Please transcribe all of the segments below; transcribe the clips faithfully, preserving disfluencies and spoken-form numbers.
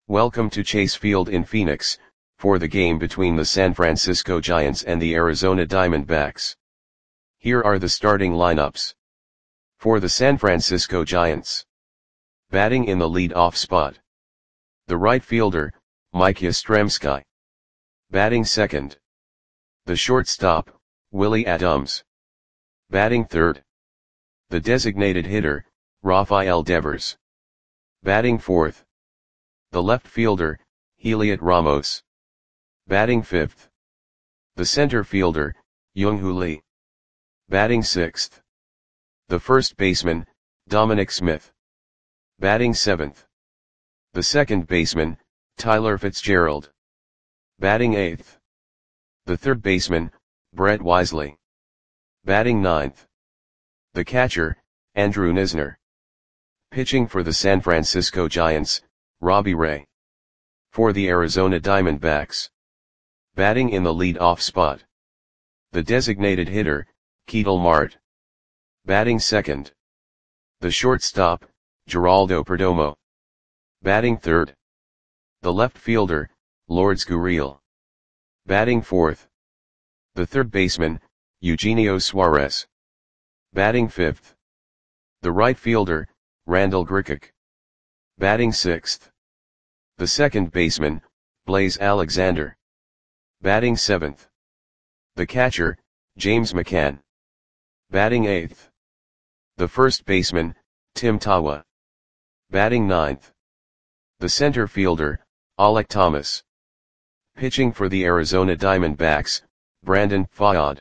Welcome to Chase Field in Phoenix, for the game between the San Francisco Giants and the Arizona Diamondbacks. Here are the starting lineups. For the San Francisco Giants. Batting in the lead-off spot. The right fielder, Mike Yastrzemski. Batting second. The shortstop, Willie Adams. Batting third. The designated hitter, Rafael Devers. Batting fourth. The left fielder, Heliot Ramos. Batting fifth. The center fielder, Younghoon Lee. Batting sixth. The first baseman, Dominic Smith. Batting seventh. The second baseman, Tyler Fitzgerald. Batting eighth. The third baseman, Brett Wisely. Batting ninth. The catcher, Andrew Knizner. Pitching for the San Francisco Giants, Robbie Ray. For the Arizona Diamondbacks. Batting in the lead-off spot. The designated hitter, Ketel Marte. Batting second. The shortstop, Geraldo Perdomo. Batting third. The left fielder, Lourdes Gurriel. Batting fourth. The third baseman, Eugenio Suarez. Batting fifth. The right fielder, Randall Grichuk. Batting sixth. The second baseman, Blaise Alexander. Batting seventh. The catcher, James McCann. Batting eighth. The first baseman, Tim Tawa. Batting ninth. The center fielder, Alek Thomas. Pitching for the Arizona Diamondbacks, Brandon Pfaadt.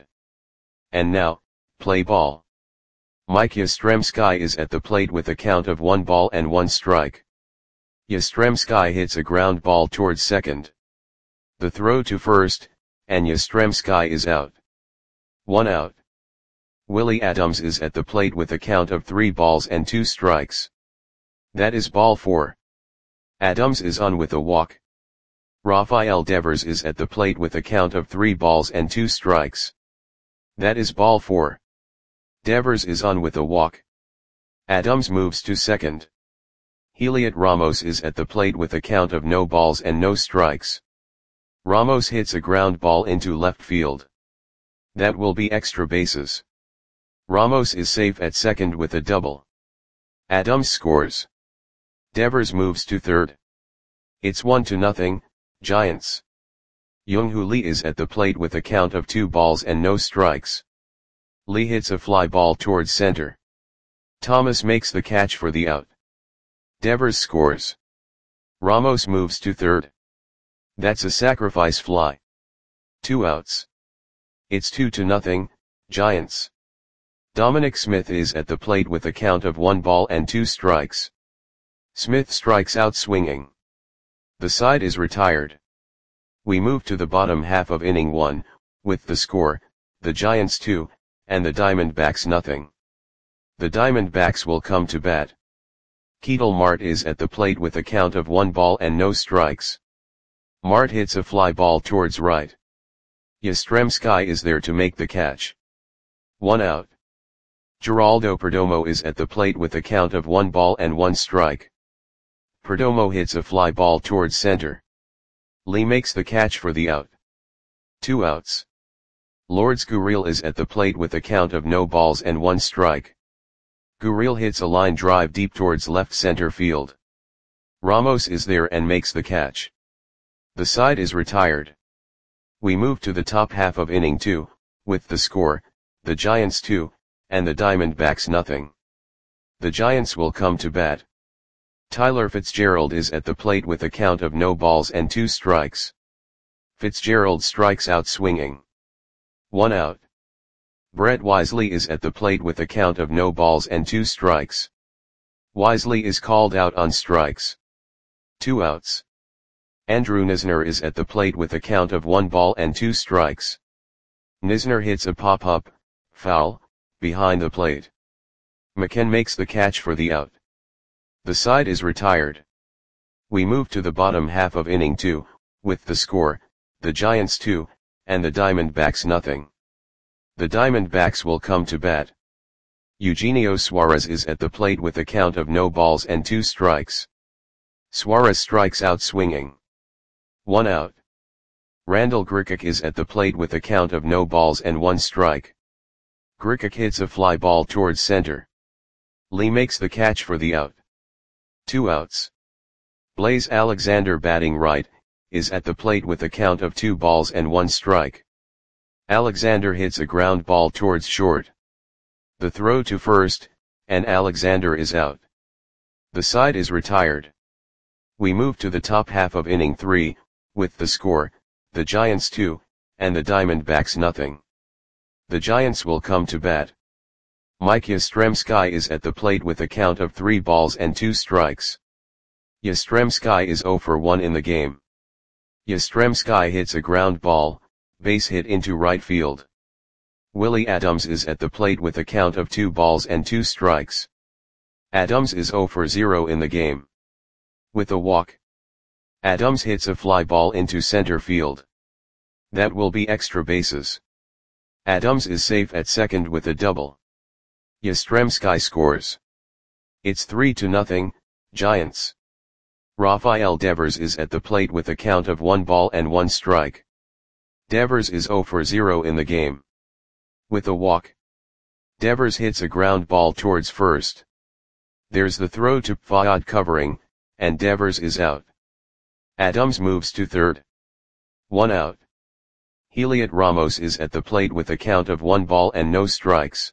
And now, play ball. Mike Yastrzemski is at the plate with a count of one ball and one strike. Yastrzemski hits a ground ball towards second. The throw to first, and Yastrzemski is out. One out. Willie Adams is at the plate with a count of three balls and two strikes. That is ball four. Adams is on with a walk. Rafael Devers is at the plate with a count of three balls and two strikes. That is ball four. Devers is on with a walk. Adams moves to second. Heliot Ramos is at the plate with a count of no balls and no strikes. Ramos hits a ground ball into left field. That will be extra bases. Ramos is safe at second with a double. Adams scores. Devers moves to third. It's one to nothing, Giants. Younghoon Lee is at the plate with a count of two balls and no strikes. Lee hits a fly ball towards center. Thomas makes the catch for the out. Devers scores. Ramos moves to third. That's a sacrifice fly. Two outs. It's two to nothing, Giants. Dominic Smith is at the plate with a count of one ball and two strikes. Smith strikes out swinging. The side is retired. We move to the bottom half of inning one, with the score, the Giants two, and the Diamondbacks nothing. The Diamondbacks will come to bat. Ketel Marte is at the plate with a count of one ball and no strikes. Marte hits a fly ball towards right. Yastrzemski is there to make the catch. One out. Geraldo Perdomo is at the plate with a count of one ball and one strike. Perdomo hits a fly ball towards center. Lee makes the catch for the out. Two outs. Lourdes Gurriel is at the plate with a count of no balls and one strike. Gurriel hits a line drive deep towards left center field. Ramos is there and makes the catch. The side is retired. We move to the top half of inning two, with the score, the Giants two, and the Diamondbacks nothing. The Giants will come to bat. Tyler Fitzgerald is at the plate with a count of no balls and two strikes. Fitzgerald strikes out swinging. One out. Brett Wisely is at the plate with a count of no balls and two strikes. Wisely is called out on strikes. Two outs. Andrew Knizner is at the plate with a count of one ball and two strikes. Knizner hits a pop-up, foul, behind the plate. McCann makes the catch for the out. The side is retired. We move to the bottom half of inning two, with the score, the Giants two, and the Diamondbacks nothing. The Diamondbacks will come to bat. Eugenio Suarez is at the plate with a count of no balls and two strikes. Suarez strikes out swinging. One out. Randall Grichuk is at the plate with a count of no balls and one strike. Grichuk hits a fly ball towards center. Lee makes the catch for the out. Two outs. Blaze Alexander, batting right, is at the plate with a count of two balls and one strike. Alexander hits a ground ball towards short. The throw to first, and Alexander is out. The side is retired. We move to the top half of inning three, with the score, the Giants two, and the Diamondbacks nothing. The Giants will come to bat. Mike Yastrzemski is at the plate with a count of three balls and two strikes. Yastrzemski is zero for one in the game. Yastrzemski hits a ground ball, base hit into right field. Willie Adams is at the plate with a count of two balls and two strikes. Adams is zero for zero in the game. With a walk, Adams hits a fly ball into center field. That will be extra bases. Adams is safe at second with a double. Yastrzemski scores. It's three to nothing, Giants. Rafael Devers is at the plate with a count of one ball and one strike. Devers is zero for zero in the game. With a walk, Devers hits a ground ball towards first. There's the throw to Fayad covering, and Devers is out. Adams moves to third. One out. Heliot Ramos is at the plate with a count of one ball and no strikes.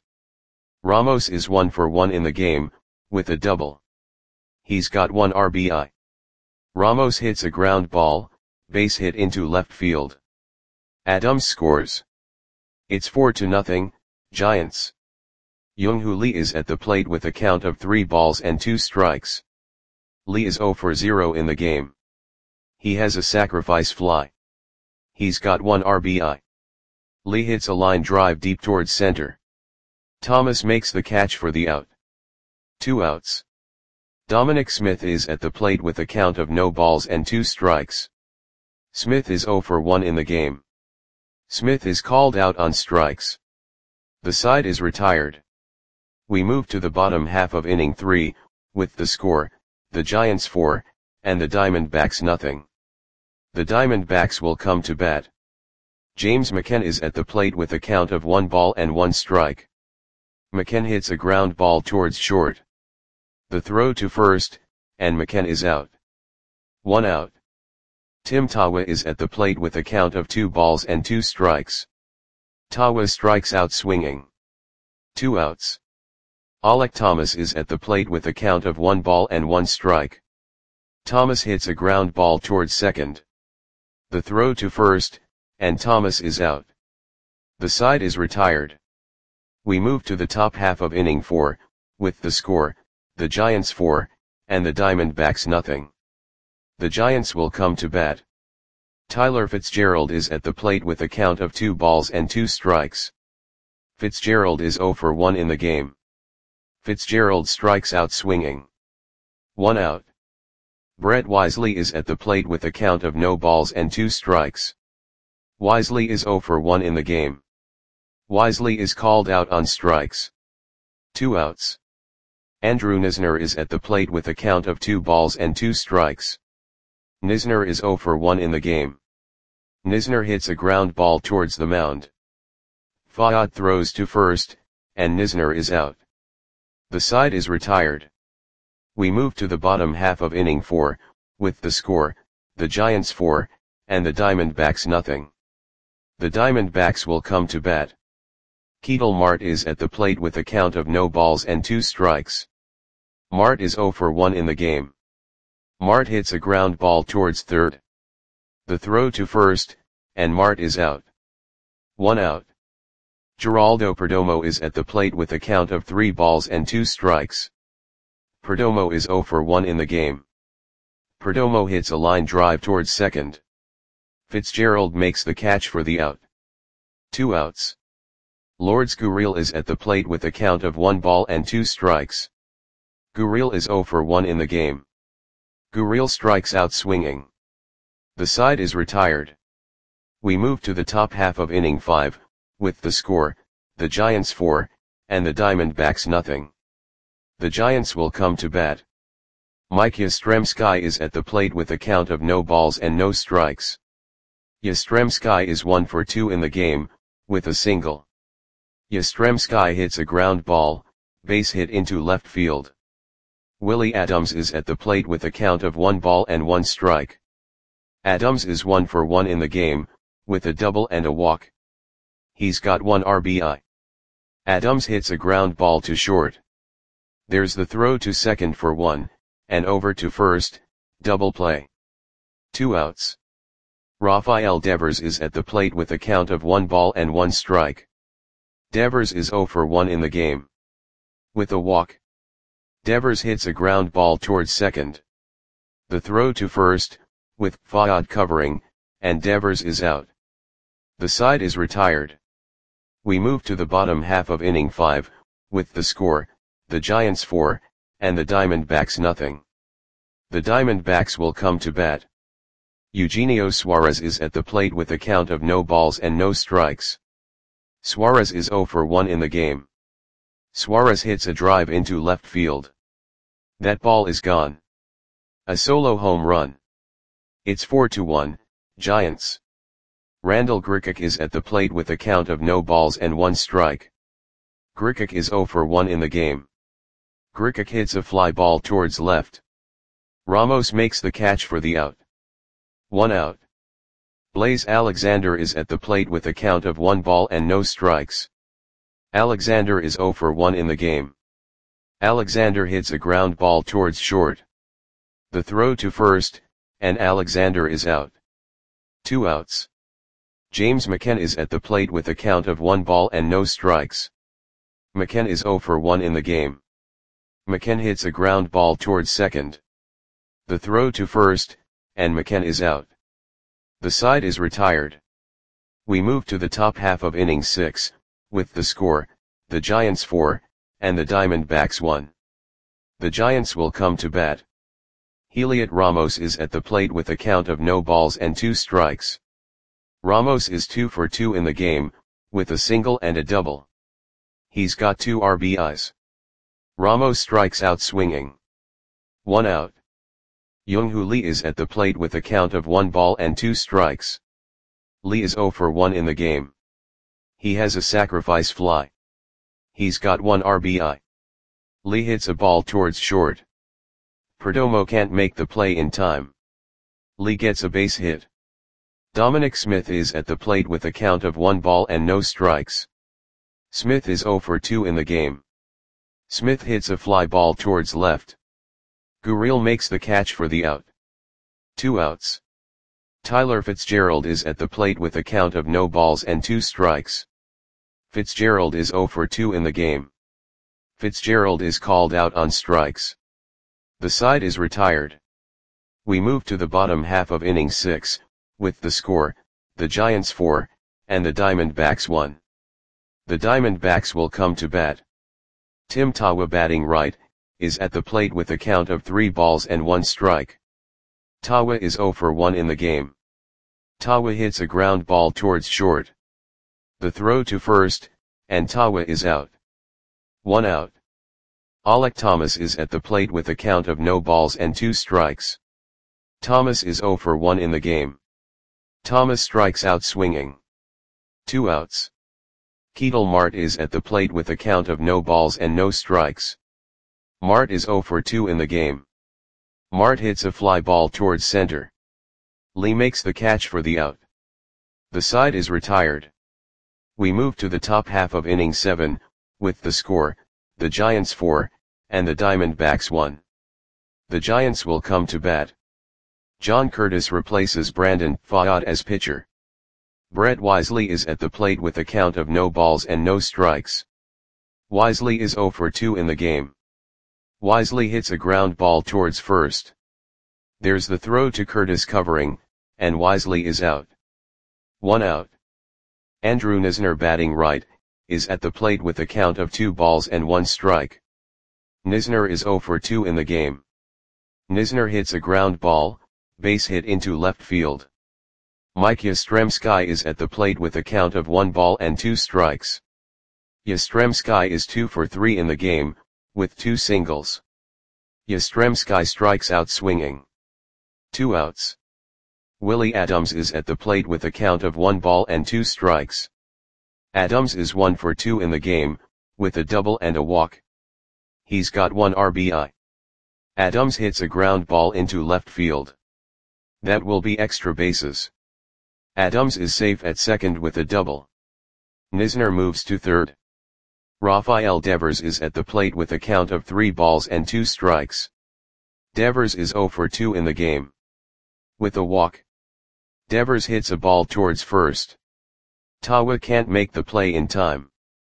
Ramos is one for one in the game, with a double. He's got one R B I. Ramos hits a ground ball, base hit into left field. Adams scores. It's four to nothing, Giants. Young-Hoo Lee is at the plate with a count of three balls and two strikes. Lee is zero for zero in the game. He has a sacrifice fly. He's got one R B I. Lee hits a line drive deep towards center. Thomas makes the catch for the out. Two outs. Dominic Smith is at the plate with a count of no balls and two strikes. Smith is zero for one in the game. Smith is called out on strikes. The side is retired. We move to the bottom half of inning three, with the score, the Giants four, and the Diamondbacks nothing. The Diamondbacks will come to bat. James McCann is at the plate with a count of one ball and one strike. McCann hits a ground ball towards short. The throw to first, and McCann is out. One out. Tim Tawa is at the plate with a count of two balls and two strikes. Tawa strikes out swinging. Two outs. Alek Thomas is at the plate with a count of one ball and one strike. Thomas hits a ground ball towards second. The throw to first, and Thomas is out. The side is retired. We move to the top half of inning four, with the score, the Giants four, and the Diamondbacks nothing. The Giants will come to bat. Tyler Fitzgerald is at the plate with a count of two balls and two strikes. Fitzgerald is zero for one in the game. Fitzgerald strikes out swinging. One out. Brett Wisely is at the plate with a count of no balls and two strikes. Wisely is zero for one in the game. Wisely is called out on strikes. Two outs. Andrew Knizner is at the plate with a count of two balls and two strikes. Knizner is zero for one in the game. Knizner hits a ground ball towards the mound. Fayad throws to first, and Knizner is out. The side is retired. We move to the bottom half of inning four, with the score, the Giants four, and the Diamondbacks nothing. The Diamondbacks will come to bat. Ketel Marte is at the plate with a count of no balls and two strikes. Marte is zero for one in the game. Marte hits a ground ball towards third. The throw to first, and Marte is out. One out. Geraldo Perdomo is at the plate with a count of three balls and two strikes. Perdomo is zero for one in the game. Perdomo hits a line drive towards second. Fitzgerald makes the catch for the out. Two outs. Lourdes Gurriel is at the plate with a count of one ball and two strikes. Gurriel is zero for one in the game. Gurriel strikes out swinging. The side is retired. We move to the top half of inning five, with the score, the Giants four, and the Diamondbacks nothing. The Giants will come to bat. Mike Yastrzemski is at the plate with a count of no balls and no strikes. Yastrzemski is one for two in the game, with a single. Yastrzemski hits a ground ball, base hit into left field. Willie Adams is at the plate with a count of one ball and one strike. Adams is one for one in the game, with a double and a walk. He's got one R B I. Adams hits a ground ball to short. There's the throw to second for one, and over to first, double play. Two outs. Rafael Devers is at the plate with a count of one ball and one strike. Devers is zero for one in the game. With a walk. Devers hits a ground ball towards second. The throw to first, with Fayad covering, and Devers is out. The side is retired. We move to the bottom half of inning five, with the score, the Giants four, and the Diamondbacks nothing. The Diamondbacks will come to bat. Eugenio Suarez is at the plate with a count of no balls and no strikes. Suarez is zero for one in the game. Suarez hits a drive into left field. That ball is gone. A solo home run. It's four to one, Giants. Randall Grichuk is at the plate with a count of no balls and one strike. Grichuk is zero for one in the game. Grichuk hits a fly ball towards left. Ramos makes the catch for the out. One out. Blaze Alexander is at the plate with a count of one ball and no strikes. Alexander is zero for one in the game. Alexander hits a ground ball towards short. The throw to first, and Alexander is out. Two outs. James McCann is at the plate with a count of one ball and no strikes. McCann is zero for one in the game. McCann hits a ground ball towards second. The throw to first, and McCann is out. The side is retired. We move to the top half of inning six, with the score, the Giants four, and the Diamondbacks one. The Giants will come to bat. Heliot Ramos is at the plate with a count of no balls and two strikes. Ramos is two for two in the game, with a single and a double. He's got two R B Is. Ramos strikes out swinging. One out. Younghoe Lee is at the plate with a count of one ball and two strikes. Lee is zero for one in the game. He has a sacrifice fly. He's got one R B I. Lee hits a ball towards short. Perdomo can't make the play in time. Lee gets a base hit. Dominic Smith is at the plate with a count of one ball and no strikes. Smith is zero for two in the game. Smith hits a fly ball towards left. Gurriel makes the catch for the out. Two outs. Tyler Fitzgerald is at the plate with a count of no balls and two strikes. Fitzgerald is zero for two in the game. Fitzgerald is called out on strikes. The side is retired. We move to the bottom half of inning six, with the score, the Giants four, and the Diamondbacks one. The Diamondbacks will come to bat. Tim Tawa batting right, is at the plate with a count of three balls and one strike. Tawa is zero for one in the game. Tawa hits a ground ball towards short. The throw to first, and Tawa is out. One out. Alek Thomas is at the plate with a count of no balls and two strikes. Thomas is zero for one in the game. Thomas strikes out swinging. Two outs. Ketel Marte is at the plate with a count of no balls and no strikes. Marte is zero for two in the game. Marte hits a fly ball towards center. Lee makes the catch for the out. The side is retired. We move to the top half of inning seven, with the score, the Giants four, and the Diamondbacks one. The Giants will come to bat. John Curtis replaces Brandon Fayad as pitcher. Brett Wisely is at the plate with a count of no balls and no strikes. Wisely is zero for two in the game. Wisely hits a ground ball towards first. There's the throw to Curtis covering, and Wisely is out. One out. Andrew Knizner batting right, is at the plate with a count of two balls and one strike. Knizner is zero for two in the game. Knizner hits a ground ball, base hit into left field. Mike Yastrzemski is at the plate with a count of one ball and two strikes. Yastrzemski is two for three in the game, with two singles. Yastrzemski strikes out swinging. Two outs. Willie Adams is at the plate with a count of one ball and two strikes. Adams is one for two in the game, with a double and a walk. He's got one R B I. Adams hits a ground ball into left field. That will be extra bases. Adams is safe at second with a double. Knizner moves to third. Rafael Devers is at the plate with a count of three balls and two strikes. Devers is zero for two in the game. With a walk. Devers hits a ball towards first. Tawa can't make the play in time.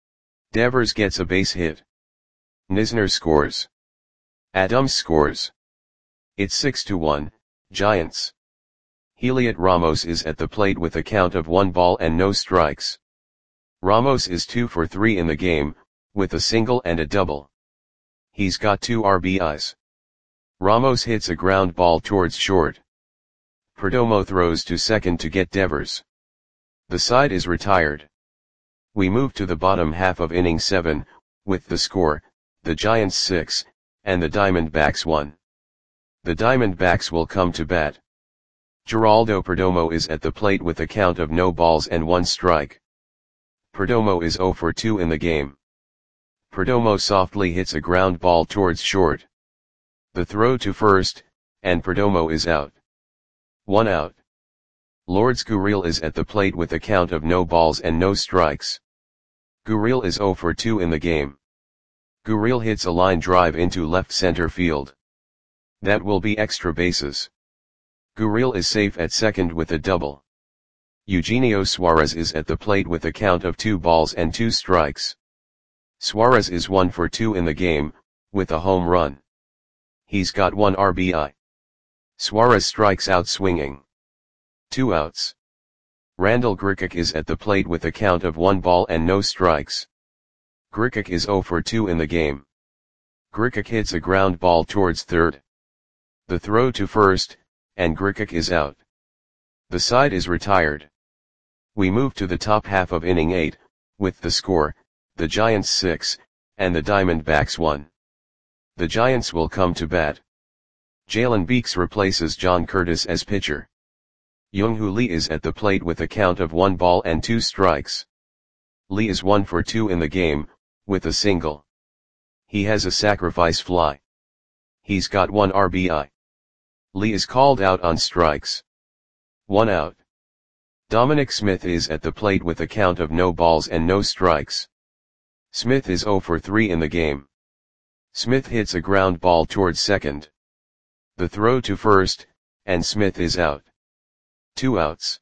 Devers gets a base hit. Knizner scores. Adams scores. It's six to one, Giants. Heliot Ramos is at the plate with a count of one ball and no strikes. Ramos is two for three in the game, with a single and a double. He's got two R B Is. Ramos hits a ground ball towards short. Perdomo throws to second to get Devers. The side is retired. We move to the bottom half of inning seven, with the score, the Giants six, and the Diamondbacks one. The Diamondbacks will come to bat. Geraldo Perdomo is at the plate with a count of no balls and one strike. Perdomo is zero for two in the game. Perdomo softly hits a ground ball towards short. The throw to first, and Perdomo is out. One out. Lourdes Gurriel is at the plate with a count of no balls and no strikes. Gurriel is zero for two in the game. Gurriel hits a line drive into left center field. That will be extra bases. Gurriel is safe at second with a double. Eugenio Suarez is at the plate with a count of two balls and two strikes. Suarez is one for two in the game, with a home run. He's got one R B I. Suarez strikes out swinging. Two outs. Randall Grichuk is at the plate with a count of one ball and no strikes. Grichuk is zero for two in the game. Grichuk hits a ground ball towards third. The throw to first, and Grichuk is out. The side is retired. We move to the top half of inning eight, with the score, the Giants six, and the Diamondbacks one. The Giants will come to bat. Jalen Beeks replaces John Curtis as pitcher. Young-Hoo Lee is at the plate with a count of one ball and two strikes. Lee is one for two in the game, with a single. He has a sacrifice fly. He's got one R B I. Lee is called out on strikes. One out. Dominic Smith is at the plate with a count of no balls and no strikes. Smith is zero for three in the game. Smith hits a ground ball towards second. The throw to first, and Smith is out. Two outs.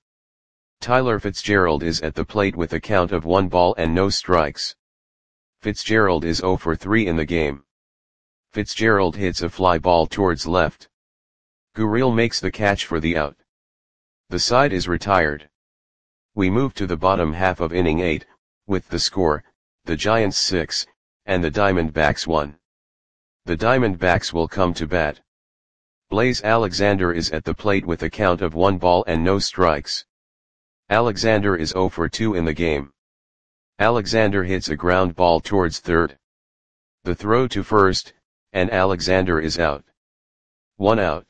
Tyler Fitzgerald is at the plate with a count of one ball and no strikes. Fitzgerald is zero for three in the game. Fitzgerald hits a fly ball towards left. Gurriel makes the catch for the out. The side is retired. We move to the bottom half of inning eight, with the score, the Giants six, and the Diamondbacks one. The Diamondbacks will come to bat. Blaze Alexander is at the plate with a count of one ball and no strikes. Alexander is zero for two in the game. Alexander hits a ground ball towards third. The throw to first, and Alexander is out. One out.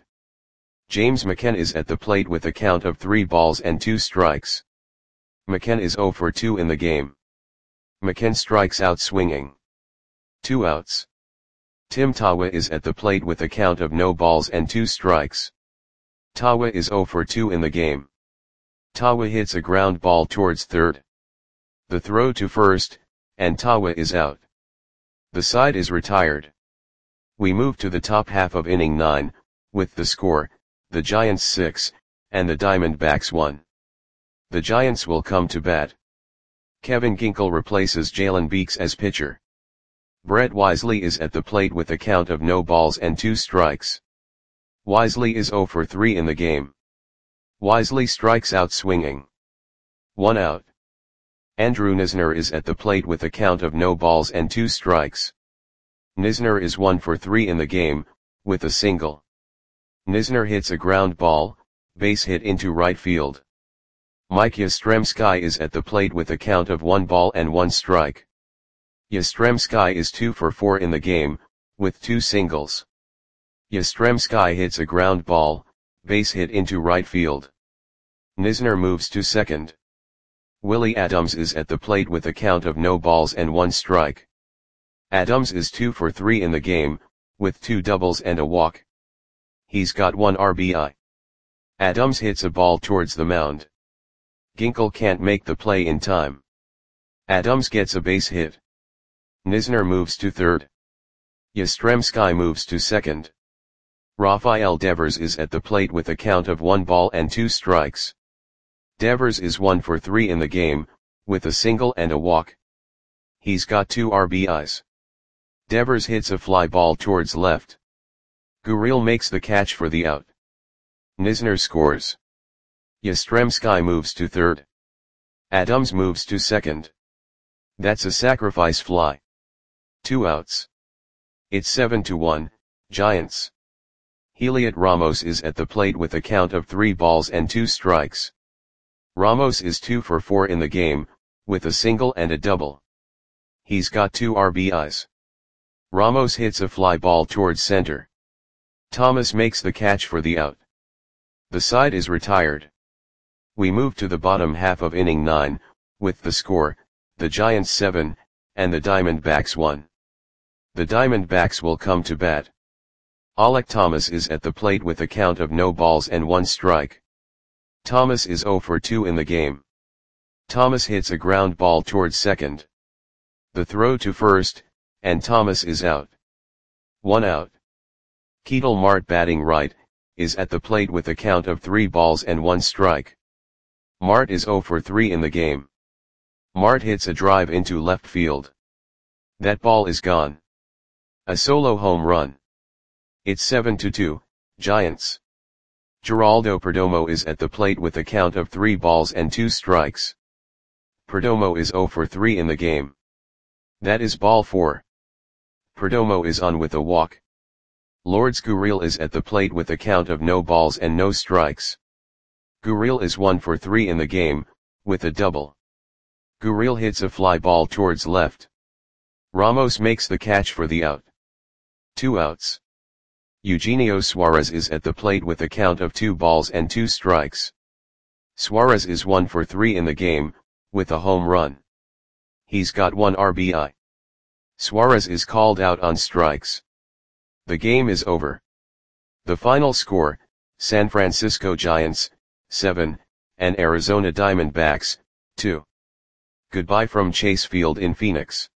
James McCann is at the plate with a count of three balls and two strikes. McCann is zero for two in the game. McCann strikes out swinging. Two outs. Tim Tawa is at the plate with a count of no balls and two strikes. Tawa is zero for two in the game. Tawa hits a ground ball towards third. The throw to first, and Tawa is out. The side is retired. We move to the top half of inning nine, with the score, the Giants six, and the Diamondbacks one. The Giants will come to bat. Kevin Ginkel replaces Jalen Beeks as pitcher. Brett Wisely is at the plate with a count of no balls and two strikes. Wisely is zero for three in the game. Wisely strikes out swinging. One out. Andrew Knizner is at the plate with a count of no balls and two strikes. Knizner is one for three in the game, with a single. Knizner hits a ground ball, base hit into right field. Mike Yastrzemski is at the plate with a count of one ball and one strike. Yastrzemski is two for four in the game, with two singles. Yastrzemski hits a ground ball, base hit into right field. Knizner moves to second. Willie Adams is at the plate with a count of no balls and one strike. Adams is two for three in the game, with two doubles and a walk. He's got one R B I. Adams hits a ball towards the mound. Ginkel can't make the play in time. Adams gets a base hit. Knizner moves to third. Yastrzemski moves to second. Rafael Devers is at the plate with a count of one ball and two strikes. Devers is one for three in the game, with a single and a walk. He's got two R B Is. Devers hits a fly ball towards left. Gurriel makes the catch for the out. Knizner scores. Yastrzemski moves to third. Adams moves to second. That's a sacrifice fly. Two outs. It's seven to one, Giants. Heliot Ramos is at the plate with a count of three balls and two strikes. Ramos is two for four in the game, with a single and a double. He's got two R B Is. Ramos hits a fly ball towards center. Thomas makes the catch for the out. The side is retired. We move to the bottom half of inning nine, with the score, the Giants seven, and the Diamondbacks one. The Diamondbacks will come to bat. Alek Thomas is at the plate with a count of no balls and one strike. Thomas is zero for two in the game. Thomas hits a ground ball towards second. The throw to first, and Thomas is out. One out. Ketel Marte, batting right, is at the plate with a count of three balls and one strike. Marte is zero for three in the game. Marte hits a drive into left field. That ball is gone. A solo home run. It's seven to two, Giants. Geraldo Perdomo is at the plate with a count of three balls and two strikes. Perdomo is zero for three in the game. That is ball four. Perdomo is on with a walk. Lourdes Gurriel is at the plate with a count of no balls and no strikes. Gurriel is one for three in the game, with a double. Gurriel hits a fly ball towards left. Ramos makes the catch for the out. Two outs. Eugenio Suarez is at the plate with a count of two balls and two strikes. Suarez is one for three in the game, with a home run. He's got one R B I. Suarez is called out on strikes. The game is over. The final score, San Francisco Giants, seven, and Arizona Diamondbacks, two. Goodbye from Chase Field in Phoenix.